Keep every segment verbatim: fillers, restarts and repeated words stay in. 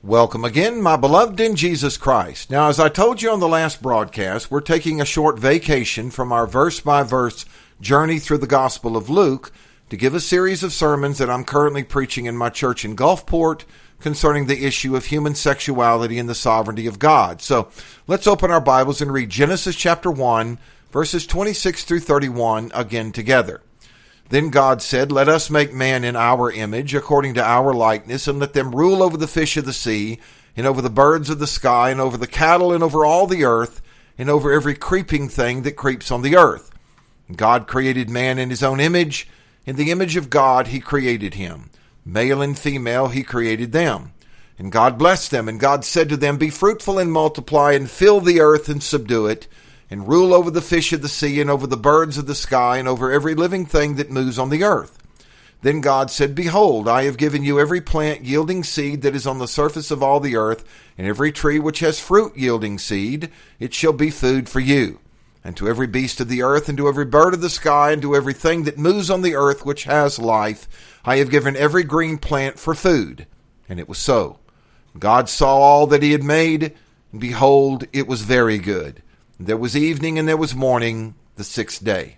Welcome again, my beloved in Jesus Christ. Now, as I told you on the last broadcast, we're taking a short vacation from our verse-by-verse journey through the Gospel of Luke to give a series of sermons that I'm currently preaching in my church in Gulfport concerning the issue of human sexuality and the sovereignty of God. So, let's open our Bibles and read Genesis chapter one, verses twenty-six through thirty-one again together. Then God said, "Let us make man in our image, according to our likeness, and let them rule over the fish of the sea, and over the birds of the sky, and over the cattle, and over all the earth, and over every creeping thing that creeps on the earth." And God created man in his own image. In the image of God he created him. Male and female he created them. And God blessed them, and God said to them, "Be fruitful and multiply, and fill the earth and subdue it, and rule over the fish of the sea, and over the birds of the sky, and over every living thing that moves on the earth." Then God said, "Behold, I have given you every plant yielding seed that is on the surface of all the earth, and every tree which has fruit yielding seed, it shall be food for you. And to every beast of the earth, and to every bird of the sky, and to every thing that moves on the earth which has life, I have given every green plant for food." And it was so. God saw all that he had made, and behold, it was very good. There was evening and there was morning, the sixth day.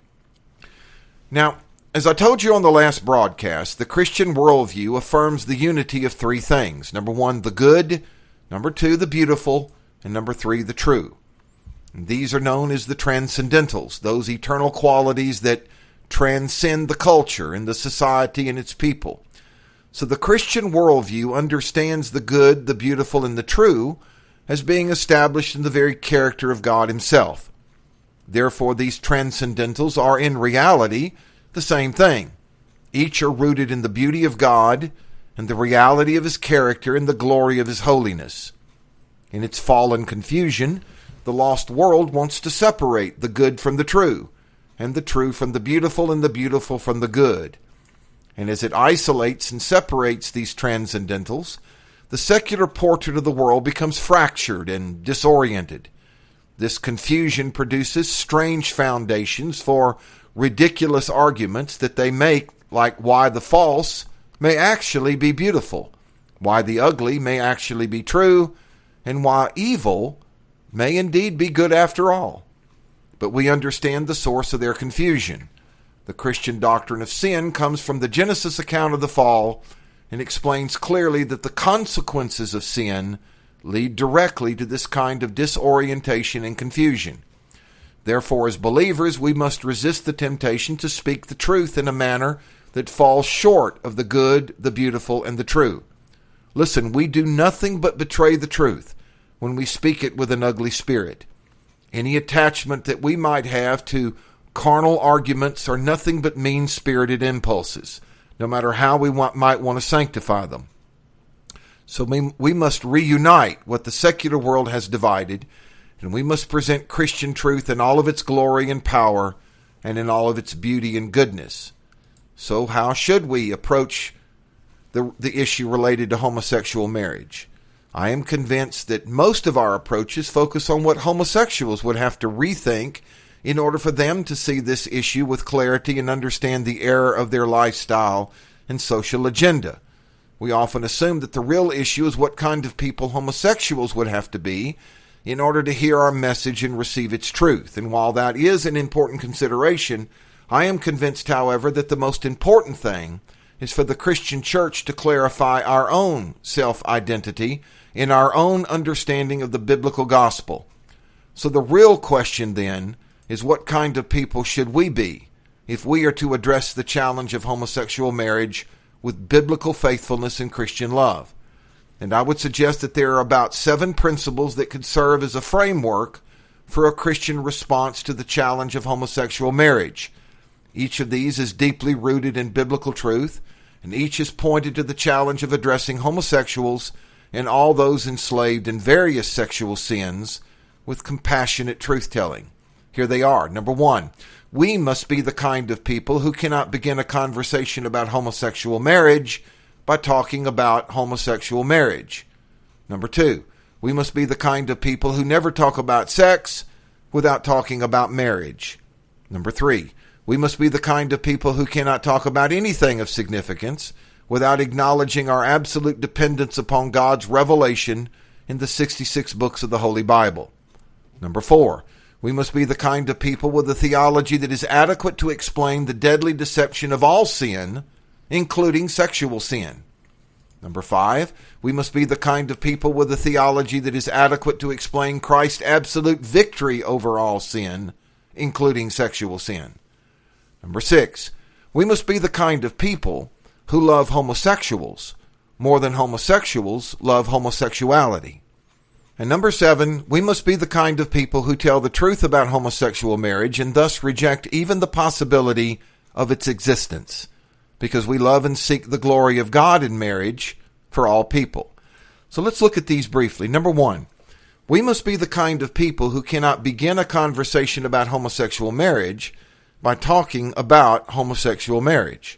Now, as I told you on the last broadcast, the Christian worldview affirms the unity of three things. Number one, the good. Number two, the beautiful. And number three, the true. And these are known as the transcendentals, those eternal qualities that transcend the culture and the society and its people. So the Christian worldview understands the good, the beautiful, and the true as being established in the very character of God himself. Therefore, these transcendentals are in reality the same thing. Each are rooted in the beauty of God and the reality of his character and the glory of his holiness. In its fallen confusion, the lost world wants to separate the good from the true, and the true from the beautiful, and the beautiful from the good. And as it isolates and separates these transcendentals, the secular portrait of the world becomes fractured and disoriented. This confusion produces strange foundations for ridiculous arguments that they make, like why the false may actually be beautiful, why the ugly may actually be true, and why evil may indeed be good after all. But we understand the source of their confusion. The Christian doctrine of sin comes from the Genesis account of the fall, and explains clearly that the consequences of sin lead directly to this kind of disorientation and confusion. Therefore, as believers, we must resist the temptation to speak the truth in a manner that falls short of the good, the beautiful, and the true. Listen, we do nothing but betray the truth when we speak it with an ugly spirit. Any attachment that we might have to carnal arguments are nothing but mean-spirited impulses, no matter how we want, might want to sanctify them. So we, we must reunite what the secular world has divided, and we must present Christian truth in all of its glory and power, and in all of its beauty and goodness. So how should we approach the, the issue related to homosexual marriage? I am convinced that most of our approaches focus on what homosexuals would have to rethink in order for them to see this issue with clarity and understand the error of their lifestyle and social agenda. We often assume that the real issue is what kind of people homosexuals would have to be in order to hear our message and receive its truth. And while that is an important consideration, I am convinced, however, that the most important thing is for the Christian church to clarify our own self-identity in our own understanding of the biblical gospel. So the real question then is, what kind of people should we be if we are to address the challenge of homosexual marriage with biblical faithfulness and Christian love? And I would suggest that there are about seven principles that could serve as a framework for a Christian response to the challenge of homosexual marriage. Each of these is deeply rooted in biblical truth, and each is pointed to the challenge of addressing homosexuals and all those enslaved in various sexual sins with compassionate truth-telling. Here they are. Number one, we must be the kind of people who cannot begin a conversation about homosexual marriage by talking about homosexual marriage. Number two, we must be the kind of people who never talk about sex without talking about marriage. Number three, we must be the kind of people who cannot talk about anything of significance without acknowledging our absolute dependence upon God's revelation in the sixty-six books of the Holy Bible. Number four, we must be the kind of people with a theology that is adequate to explain the deadly deception of all sin, including sexual sin. Number five, we must be the kind of people with a theology that is adequate to explain Christ's absolute victory over all sin, including sexual sin. Number six, we must be the kind of people who love homosexuals more than homosexuals love homosexuality. And number seven, we must be the kind of people who tell the truth about homosexual marriage and thus reject even the possibility of its existence, because we love and seek the glory of God in marriage for all people. So let's look at these briefly. Number one, we must be the kind of people who cannot begin a conversation about homosexual marriage by talking about homosexual marriage.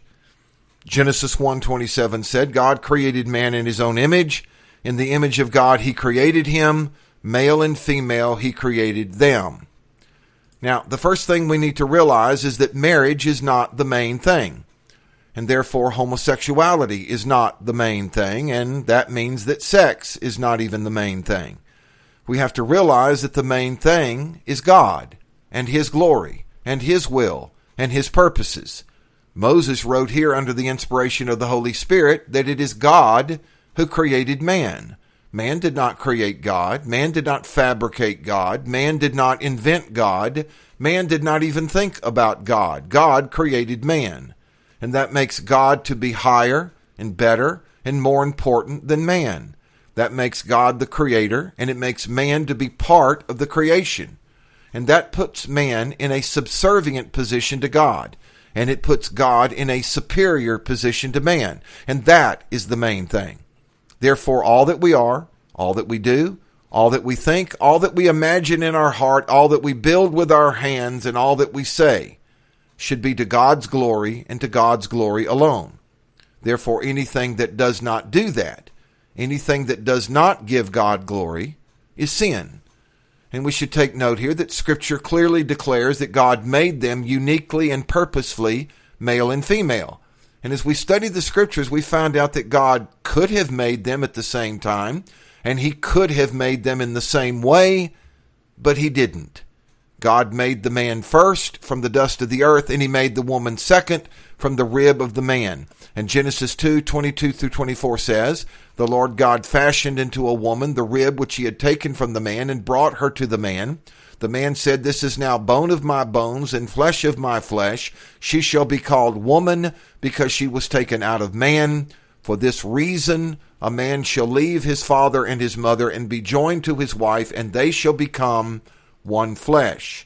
Genesis one twenty-seven said, God created man in his own image. In the image of God he created him. Male and female he created them. Now, the first thing we need to realize is that marriage is not the main thing. And therefore homosexuality is not the main thing, and that means that sex is not even the main thing. We have to realize that the main thing is God and his glory and his will and his purposes. Moses wrote here under the inspiration of the Holy Spirit that it is God who created man. Man did not create God. Man did not fabricate God. Man did not invent God. Man did not even think about God. God created man. And that makes God to be higher and better and more important than man. That makes God the creator, and it makes man to be part of the creation. And that puts man in a subservient position to God. And it puts God in a superior position to man. And that is the main thing. Therefore, all that we are, all that we do, all that we think, all that we imagine in our heart, all that we build with our hands, and all that we say should be to God's glory and to God's glory alone. Therefore, anything that does not do that, anything that does not give God glory, is sin. And we should take note here that Scripture clearly declares that God made them uniquely and purposefully male and female. And as we study the Scriptures, we found out that God could have made them at the same time, and he could have made them in the same way, but he didn't. God made the man first from the dust of the earth, and he made the woman second from the rib of the man. And Genesis two twenty-two through twenty-four says, the Lord God fashioned into a woman the rib which he had taken from the man, and brought her to the man. The man said, this is now bone of my bones and flesh of my flesh. She shall be called woman, because she was taken out of man. For this reason a man shall leave his father and his mother, and be joined to his wife, and they shall become one flesh.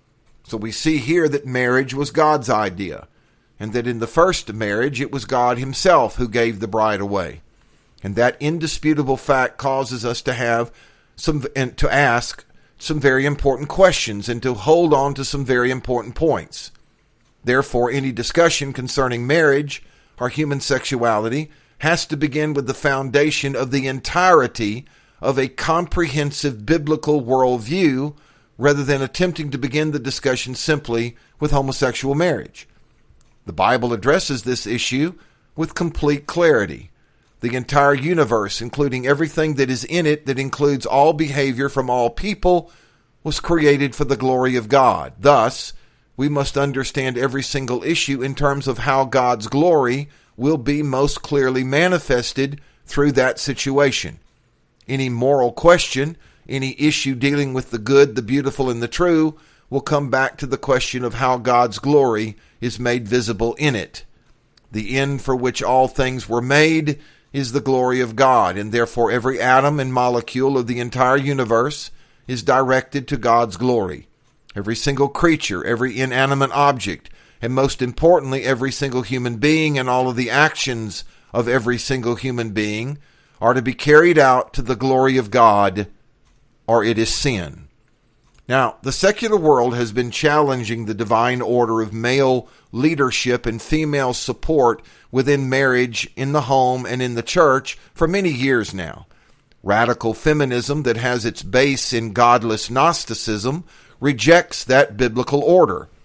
So we see here that marriage was God's idea, and that in the first marriage it was God himself who gave the bride away. And that indisputable fact causes us to have some, and to ask some very important questions, and to hold on to some very important points. Therefore, any discussion concerning marriage or human sexuality has to begin with the foundation of the entirety of a comprehensive biblical worldview, rather than attempting to begin the discussion simply with homosexual marriage. The Bible addresses this issue with complete clarity. The entire universe, including everything that is in it that includes all behavior from all people, was created for the glory of God. Thus, we must understand every single issue in terms of how God's glory will be most clearly manifested through that situation. Any moral question, any issue dealing with the good, the beautiful, and the true will come back to the question of how God's glory is made visible in it. The end for which all things were made is the glory of God, and therefore every atom and molecule of the entire universe is directed to God's glory. Every single creature, every inanimate object, and most importantly, every single human being and all of the actions of every single human being are to be carried out to the glory of God, or it is sin. Now, the secular world has been challenging the divine order of male leadership and female support within marriage, in the home, and in the church for many years now. Radical feminism that has its base in godless Gnosticism rejects that biblical order.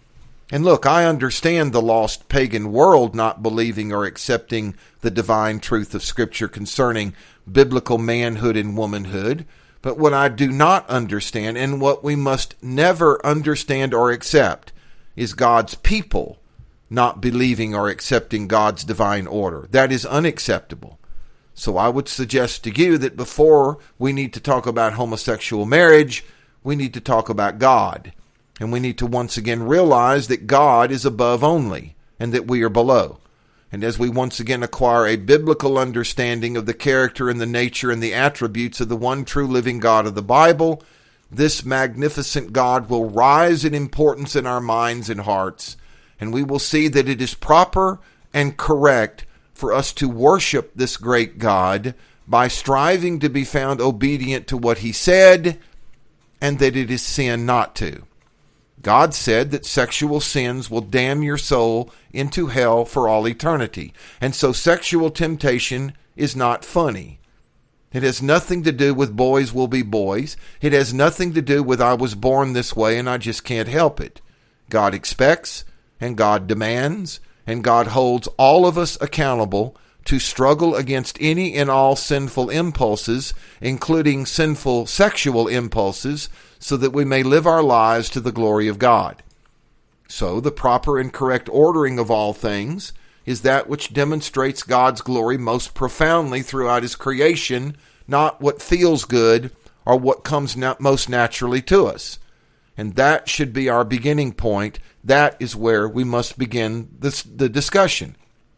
And look, I understand the lost pagan world not believing or accepting the divine truth of Scripture concerning biblical manhood and womanhood. But what I do not understand, and what we must never understand or accept, is God's people not believing or accepting God's divine order. That is unacceptable. So I would suggest to you that before we need to talk about homosexual marriage, we need to talk about God. And we need to once again realize that God is above only, and that we are below. And as we once again acquire a biblical understanding of the character and the nature and the attributes of the one true living God of the Bible, this magnificent God will rise in importance in our minds and hearts, and we will see that it is proper and correct for us to worship this great God by striving to be found obedient to what he said, and that it is sin not to. God said that sexual sins will damn your soul into hell for all eternity. And so sexual temptation is not funny. It has nothing to do with boys will be boys. It has nothing to do with I was born this way and I just can't help it. God expects and God demands and God holds all of us accountable to struggle against any and all sinful impulses, including sinful sexual impulses, so that we may live our lives to the glory of God. So the proper and correct ordering of all things is that which demonstrates God's glory most profoundly throughout his creation, not what feels good or what comes na- most naturally to us. And that should be our beginning point. That is where we must begin this, the discussion.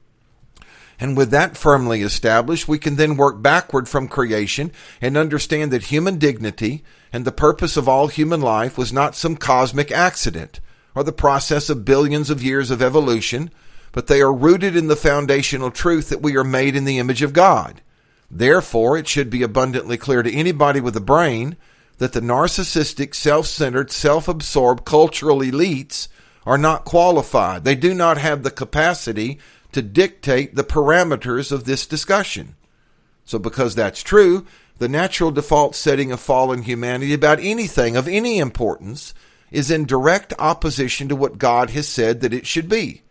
And with that firmly established, we can then work backward from creation and understand that human dignity and the purpose of all human life was not some cosmic accident or the process of billions of years of evolution, but they are rooted in the foundational truth that we are made in the image of God. Therefore, it should be abundantly clear to anybody with a brain that the narcissistic, self-centered, self-absorbed cultural elites are not qualified. They do not have the capacity to dictate the parameters of this discussion. So because that's true, the natural default setting of fallen humanity about anything of any importance is in direct opposition to what God has said that it should be.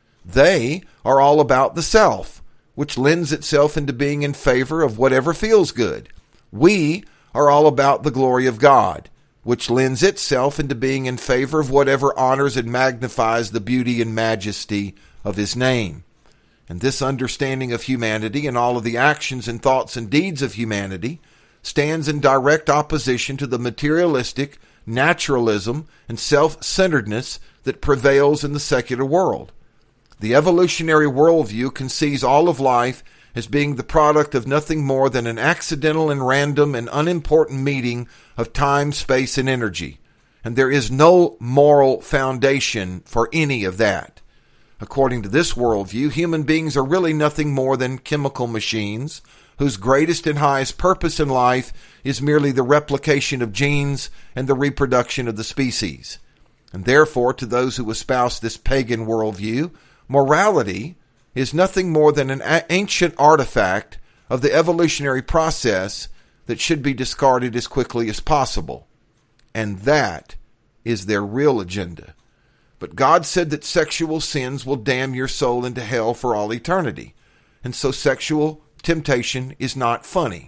They are all about the self, which lends itself into being in favor of whatever feels good. We are all about the glory of God, which lends itself into being in favor of whatever honors and magnifies the beauty and majesty of his name. And this understanding of humanity and all of the actions and thoughts and deeds of humanity stands in direct opposition to the materialistic naturalism and self-centeredness that prevails in the secular world. The evolutionary worldview conceives all of life as being the product of nothing more than an accidental and random and unimportant meeting of time, space, and energy. And there is no moral foundation for any of that. According to this worldview, human beings are really nothing more than chemical machines whose greatest and highest purpose in life is merely the replication of genes and the reproduction of the species. And therefore, to those who espouse this pagan worldview, morality is nothing more than an a- ancient artifact of the evolutionary process that should be discarded as quickly as possible. And that is their real agenda. But God said that sexual sins will damn your soul into hell for all eternity. And so sexual temptation is not funny.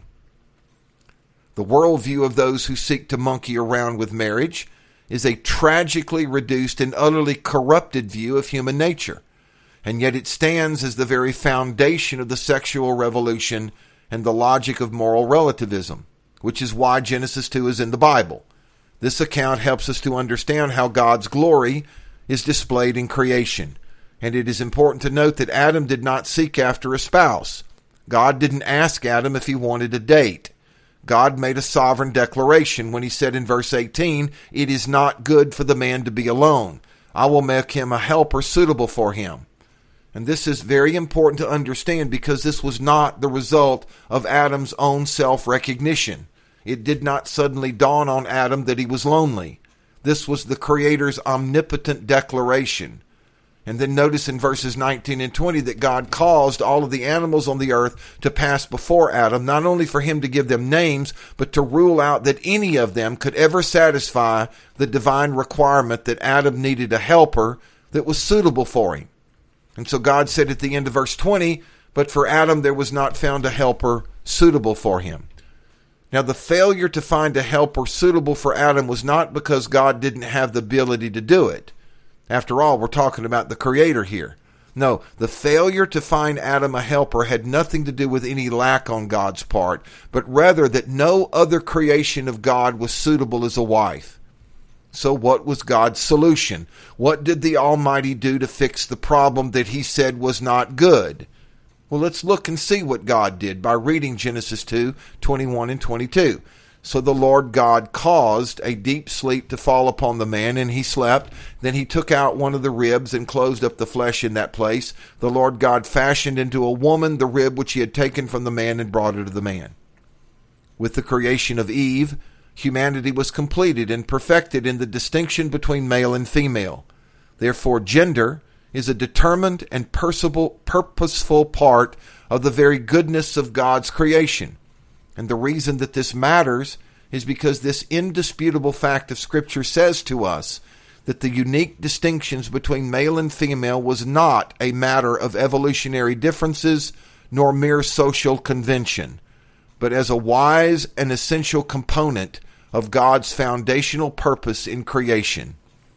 The worldview of those who seek to monkey around with marriage is a tragically reduced and utterly corrupted view of human nature. And yet it stands as the very foundation of the sexual revolution and the logic of moral relativism, which is why Genesis two is in the Bible. This account helps us to understand how God's glory is displayed in creation. And it is important to note that Adam did not seek after a spouse. God didn't ask Adam if he wanted a date. God made a sovereign declaration when he said in verse eighteen, "It is not good for the man to be alone. I will make him a helper suitable for him." And this is very important to understand because this was not the result of Adam's own self-recognition. It did not suddenly dawn on Adam that he was lonely. This was the Creator's omnipotent declaration. And then notice in verses nineteen and twenty that God caused all of the animals on the earth to pass before Adam, not only for him to give them names, but to rule out that any of them could ever satisfy the divine requirement that Adam needed a helper that was suitable for him. And so God said at the end of verse twenty, but for Adam there was not found a helper suitable for him. Now, the failure to find a helper suitable for Adam was not because God didn't have the ability to do it. After all, we're talking about the Creator here. No, the failure to find Adam a helper had nothing to do with any lack on God's part, but rather that no other creation of God was suitable as a wife. So what was God's solution? What did the Almighty do to fix the problem that he said was not good? Well, let's look and see what God did by reading Genesis two, twenty-one and twenty-two. So the Lord God caused a deep sleep to fall upon the man, and he slept. Then he took out one of the ribs and closed up the flesh in that place. The Lord God fashioned into a woman the rib which he had taken from the man and brought it to the man. With the creation of Eve, humanity was completed and perfected in the distinction between male and female. Therefore, gender is a determined and purposeful part of the very goodness of God's creation. And the reason that this matters is because this indisputable fact of Scripture says to us that the unique distinctions between male and female was not a matter of evolutionary differences nor mere social convention, but as a wise and essential component of God's foundational purpose in creation.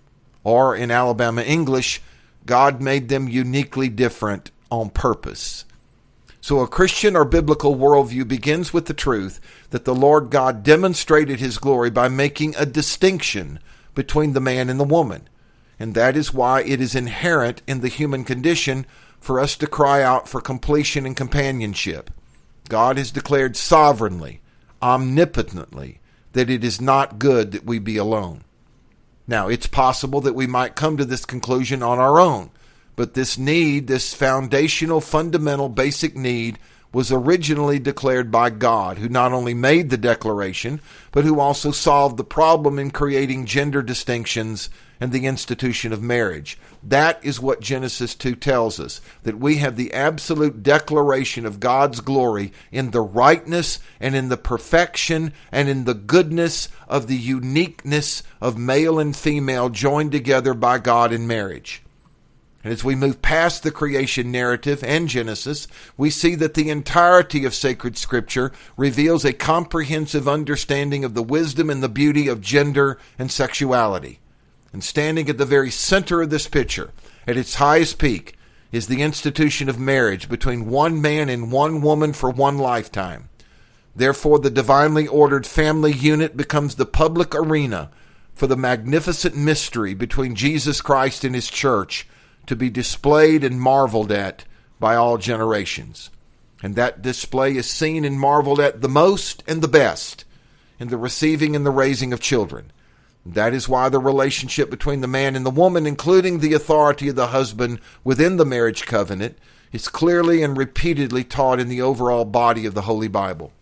Or in Alabama English, God made them uniquely different on purpose. So a Christian or biblical worldview begins with the truth that the Lord God demonstrated his glory by making a distinction between the man and the woman. And that is why it is inherent in the human condition for us to cry out for completion and companionship. God has declared sovereignly, omnipotently, that it is not good that we be alone. Now, it's possible that we might come to this conclusion on our own, but this need, this foundational, fundamental, basic need, was originally declared by God, who not only made the declaration, but who also solved the problem in creating gender distinctions and the institution of marriage. That is what Genesis two tells us, that we have the absolute declaration of God's glory in the rightness and in the perfection and in the goodness of the uniqueness of male and female joined together by God in marriage. And as we move past the creation narrative and Genesis, we see that the entirety of sacred Scripture reveals a comprehensive understanding of the wisdom and the beauty of gender and sexuality. And standing at the very center of this picture, at its highest peak, is the institution of marriage between one man and one woman for one lifetime. Therefore, the divinely ordered family unit becomes the public arena for the magnificent mystery between Jesus Christ and his church, to be displayed and marveled at by all generations. And that display is seen and marveled at the most and the best in the receiving and the raising of children. That is why the relationship between the man and the woman, including the authority of the husband within the marriage covenant, is clearly and repeatedly taught in the overall body of the Holy Bible.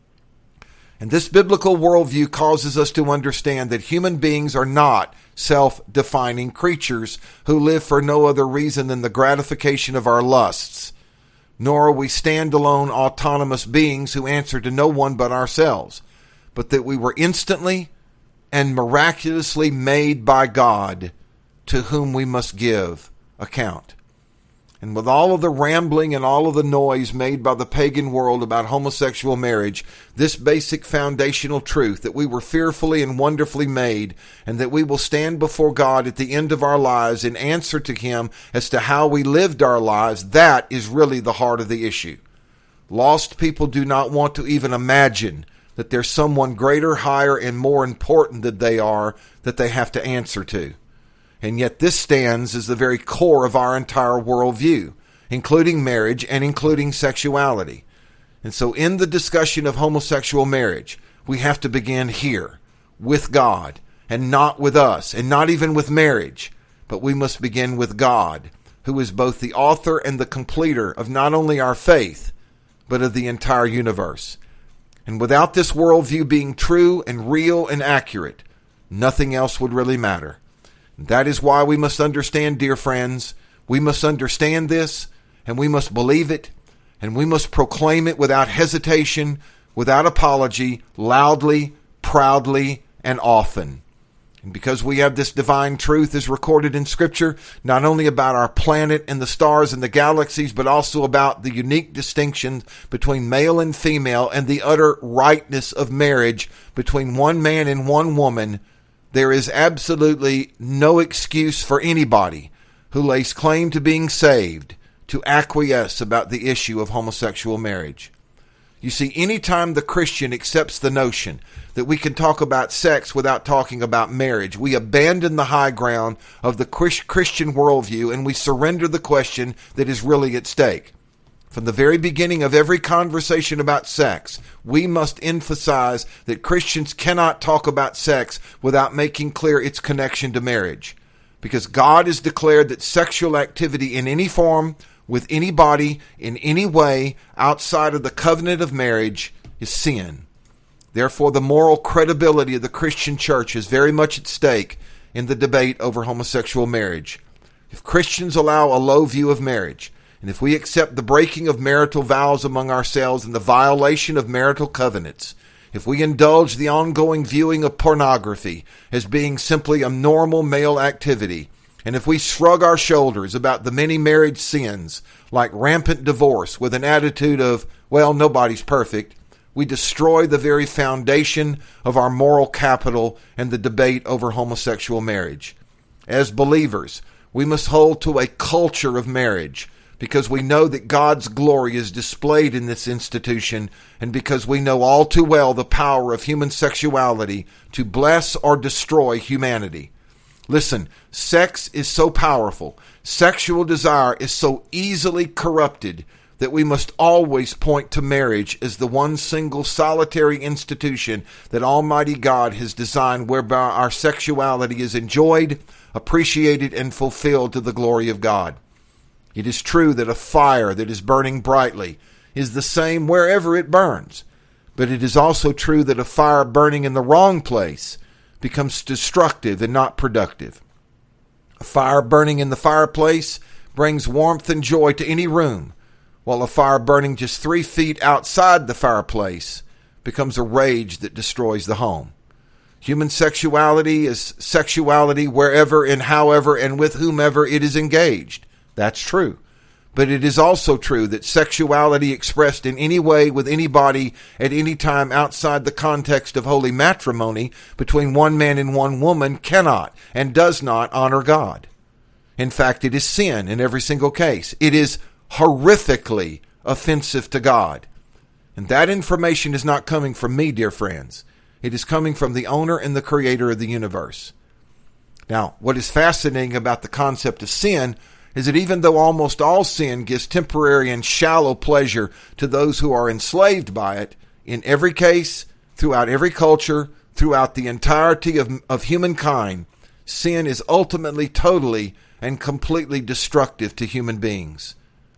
And this biblical worldview causes us to understand that human beings are not self-defining creatures who live for no other reason than the gratification of our lusts, nor are we standalone autonomous beings who answer to no one but ourselves, but that we were instantly and miraculously made by God, to whom we must give account. And with all of the rambling and all of the noise made by the pagan world about homosexual marriage, this basic foundational truth that we were fearfully and wonderfully made, and that we will stand before God at the end of our lives and answer to him as to how we lived our lives, that is really the heart of the issue. Lost people do not want to even imagine that there's someone greater, higher, and more important than they are that they have to answer to. And yet this stands as the very core of our entire worldview, including marriage and including sexuality. And so in the discussion of homosexual marriage, we have to begin here, with God, and not with us, and not even with marriage, but we must begin with God, who is both the author and the completer of not only our faith, but of the entire universe. And without this worldview being true and real and accurate, nothing else would really matter. That is why we must understand, dear friends, we must understand this, and we must believe it, and we must proclaim it without hesitation, without apology, loudly, proudly, and often. And because we have this divine truth as recorded in Scripture, not only about our planet and the stars and the galaxies, but also about the unique distinction between male and female and the utter rightness of marriage between one man and one woman, there is absolutely no excuse for anybody who lays claim to being saved to acquiesce about the issue of homosexual marriage. You see, anytime the Christian accepts the notion that we can talk about sex without talking about marriage, we abandon the high ground of the Christian worldview and we surrender the question that is really at stake. From the very beginning of every conversation about sex, we must emphasize that Christians cannot talk about sex without making clear its connection to marriage. Because God has declared that sexual activity in any form, with anybody, in any way, outside of the covenant of marriage, is sin. Therefore, the moral credibility of the Christian church is very much at stake in the debate over homosexual marriage. If Christians allow a low view of marriage, and if we accept the breaking of marital vows among ourselves and the violation of marital covenants, if we indulge the ongoing viewing of pornography as being simply a normal male activity, and if we shrug our shoulders about the many marriage sins, like rampant divorce, with an attitude of, well, nobody's perfect, we destroy the very foundation of our moral capital and the debate over homosexual marriage. As believers, we must hold to a culture of marriage, because we know that God's glory is displayed in this institution, and because we know all too well the power of human sexuality to bless or destroy humanity. Listen, sex is so powerful, sexual desire is so easily corrupted, that we must always point to marriage as the one single solitary institution that Almighty God has designed, whereby our sexuality is enjoyed, appreciated, and fulfilled to the glory of God. It is true that a fire that is burning brightly is the same wherever it burns, but it is also true that a fire burning in the wrong place becomes destructive and not productive. A fire burning in the fireplace brings warmth and joy to any room, while a fire burning just three feet outside the fireplace becomes a rage that destroys the home. Human sexuality is sexuality wherever and however and with whomever it is engaged. That's true. But it is also true that sexuality expressed in any way with anybody at any time outside the context of holy matrimony between one man and one woman cannot and does not honor God. In fact, it is sin in every single case. It is horrifically offensive to God. And that information is not coming from me, dear friends. It is coming from the owner and the creator of the universe. Now, what is fascinating about the concept of sin is that even though almost all sin gives temporary and shallow pleasure to those who are enslaved by it, in every case, throughout every culture, throughout the entirety of, of humankind, sin is ultimately, totally, and completely destructive to human beings.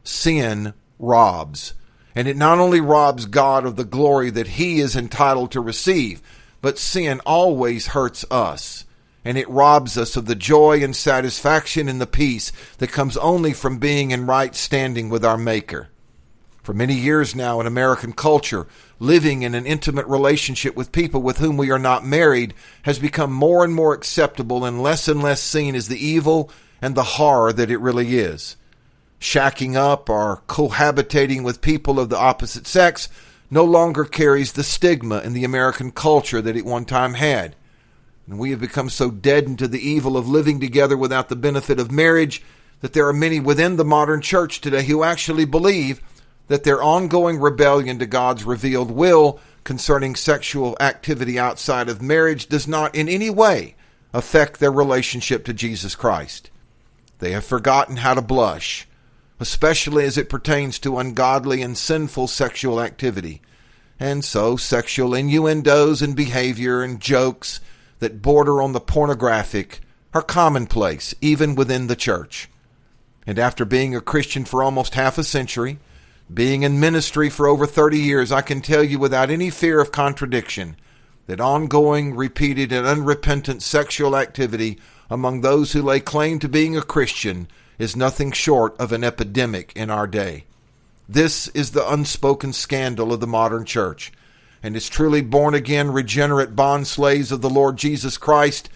Sin robs. And it not only robs God of the glory that He is entitled to receive, but sin always hurts us. And it robs us of the joy and satisfaction and the peace that comes only from being in right standing with our Maker. For many years now in American culture, living in an intimate relationship with people with whom we are not married has become more and more acceptable and less and less seen as the evil and the horror that it really is. Shacking up or cohabitating with people of the opposite sex no longer carries the stigma in the American culture that it one time had. And we have become so deadened to the evil of living together without the benefit of marriage that there are many within the modern church today who actually believe that their ongoing rebellion to God's revealed will concerning sexual activity outside of marriage does not in any way affect their relationship to Jesus Christ. They have forgotten how to blush, especially as it pertains to ungodly and sinful sexual activity. And so sexual innuendos and behavior and jokes that border on the pornographic are commonplace even within the church. And after being a Christian for almost half a century, being in ministry for over thirty years, I can tell you without any fear of contradiction that ongoing, repeated, and unrepentant sexual activity among those who lay claim to being a Christian is nothing short of an epidemic in our day. This is the unspoken scandal of the modern church. And as truly born-again, regenerate bond slaves of the Lord Jesus Christ,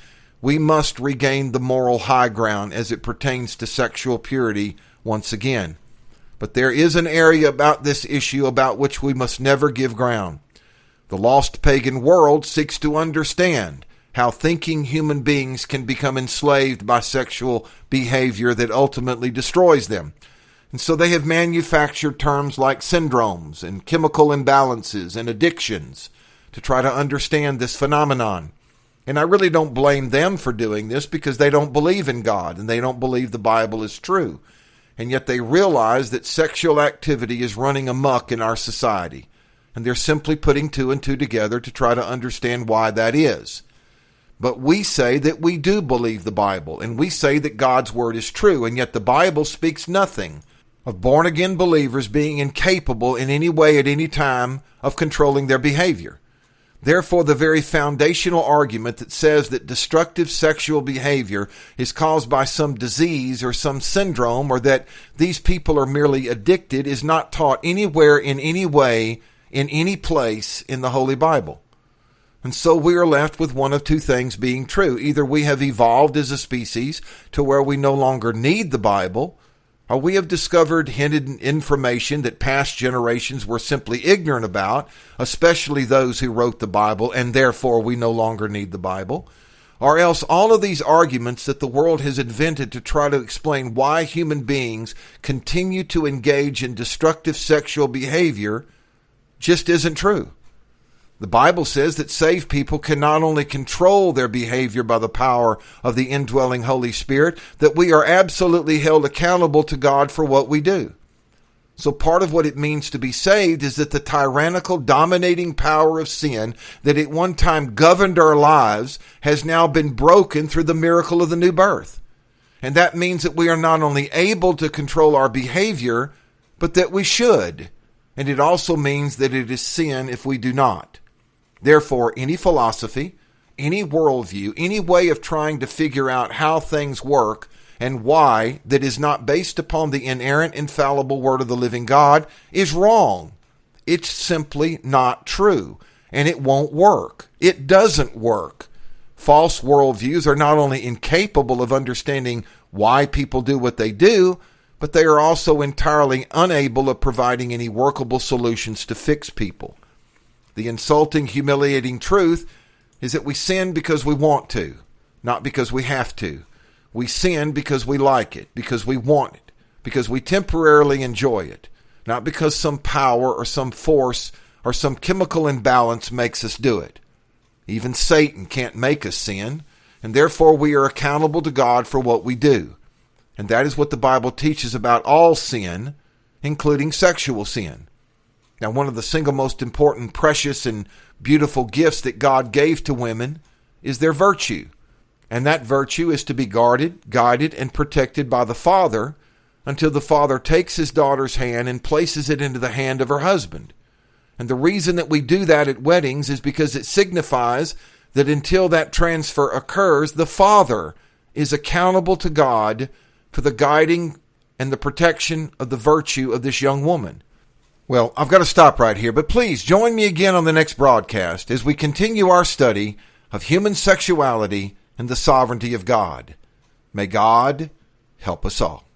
we must regain the moral high ground as it pertains to sexual purity once again. But there is an area about this issue about which we must never give ground. The lost pagan world seeks to understand how thinking human beings can become enslaved by sexual behavior that ultimately destroys them. And so they have manufactured terms like syndromes and chemical imbalances and addictions to try to understand this phenomenon. And I really don't blame them for doing this because they don't believe in God and they don't believe the Bible is true. And yet they realize that sexual activity is running amok in our society. And they're simply putting two and two together to try to understand why that is. But we say that we do believe the Bible, and we say that God's Word is true, and yet the Bible speaks nothing of born-again believers being incapable in any way at any time of controlling their behavior. Therefore, the very foundational argument that says that destructive sexual behavior is caused by some disease or some syndrome, or that these people are merely addicted, is not taught anywhere in any way in any place in the Holy Bible. And so we are left with one of two things being true. Either we have evolved as a species to where we no longer need the Bible, or we have discovered hidden information that past generations were simply ignorant about, especially those who wrote the Bible, and therefore we no longer need the Bible. Or else all of these arguments that the world has invented to try to explain why human beings continue to engage in destructive sexual behavior just isn't true. The Bible says that saved people can not only control their behavior by the power of the indwelling Holy Spirit, that we are absolutely held accountable to God for what we do. So part of what it means to be saved is that the tyrannical, dominating power of sin that at one time governed our lives has now been broken through the miracle of the new birth. And that means that we are not only able to control our behavior, but that we should. And it also means that it is sin if we do not. Therefore, any philosophy, any worldview, any way of trying to figure out how things work and why that is not based upon the inerrant, infallible Word of the living God is wrong. It's simply not true, and it won't work. It doesn't work. False worldviews are not only incapable of understanding why people do what they do, but they are also entirely unable of providing any workable solutions to fix people. The insulting, humiliating truth is that we sin because we want to, not because we have to. We sin because we like it, because we want it, because we temporarily enjoy it, not because some power or some force or some chemical imbalance makes us do it. Even Satan can't make us sin, and therefore we are accountable to God for what we do. And that is what the Bible teaches about all sin, including sexual sin. Now, one of the single most important, precious, and beautiful gifts that God gave to women is their virtue. And that virtue is to be guarded, guided, and protected by the father until the father takes his daughter's hand and places it into the hand of her husband. And the reason that we do that at weddings is because it signifies that until that transfer occurs, the father is accountable to God for the guiding and the protection of the virtue of this young woman. Well, I've got to stop right here, but please join me again on the next broadcast as we continue our study of human sexuality and the sovereignty of God. May God help us all.